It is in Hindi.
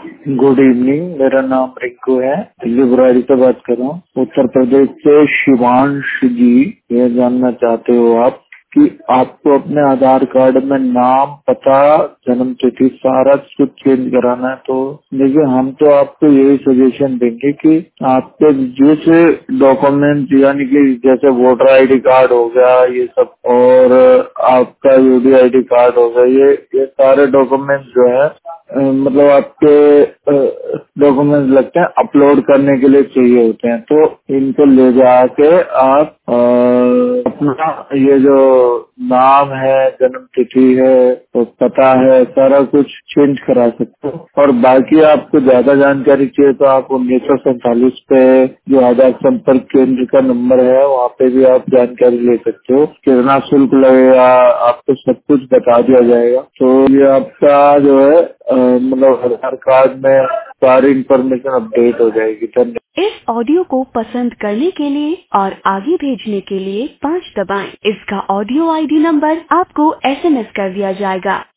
Good evening. मेरा नाम रिंकू है, दिल्ली बुराड़ी से बात कर रहा हूँ। उत्तर प्रदेश से शिवांश जी ये जानना चाहते हो आप कि आपको अपने आधार कार्ड में नाम, पता, जन्म तिथि सारा कुछ चेंज कराना है। तो देखिए, हम तो आपको यही सजेशन देंगे कि आपके जिस डॉक्यूमेंट यानी कि जैसे वोटर आईडी कार्ड हो गया ये सब, और आपका यूडी आईडी कार्ड हो गया, ये सारे डॉक्यूमेंट जो है मतलब आपके डॉक्यूमेंट्स लगते हैं अपलोड करने के लिए चाहिए होते हैं। तो इनको ले जाके आप अपना ये जो नाम है, जन्म तिथि है, तो पता है, सारा कुछ चेंज करा सकते हो। और बाकी आपको ज्यादा जानकारी चाहिए तो आप 1947 पे जो आधार संपर्क केंद्र का नंबर है वहाँ पे भी आप जानकारी ले सकते हो। कितना शुल्क लगेगा आपको सब कुछ बता दिया जाएगा। तो ये आपका जो है मतलब आधार कार्ड में सारी इंफॉर्मेशन अपडेट हो जाएगी। धन्यवाद। इस ऑडियो को पसंद करने के लिए और आगे भेजने के लिए 5 दबाएं। इसका ऑडियो आईडी नंबर आपको एसएमएस कर दिया जाएगा।